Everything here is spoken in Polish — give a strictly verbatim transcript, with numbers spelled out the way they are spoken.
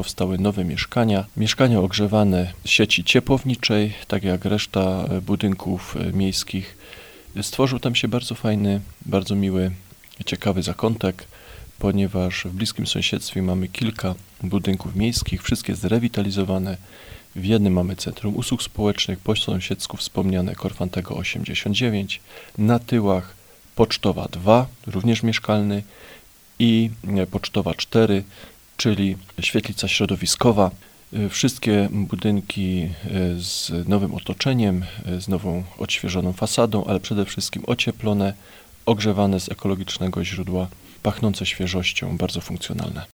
powstały nowe mieszkania. Mieszkania ogrzewane z sieci ciepłowniczej, tak jak reszta budynków miejskich. Stworzył tam się bardzo fajny, bardzo miły, ciekawy zakątek, ponieważ w bliskim sąsiedztwie mamy kilka budynków miejskich, wszystkie zrewitalizowane. W jednym mamy Centrum Usług Społecznych, po sąsiedzku wspomniane Korfantego osiemdziesiąt dziewięć, na tyłach Pocztowa dwa, również mieszkalny, i Pocztowa cztery, czyli świetlica środowiskowa. Wszystkie budynki z nowym otoczeniem, z nową odświeżoną fasadą, ale przede wszystkim ocieplone, ogrzewane z ekologicznego źródła, pachnące świeżością, bardzo funkcjonalne.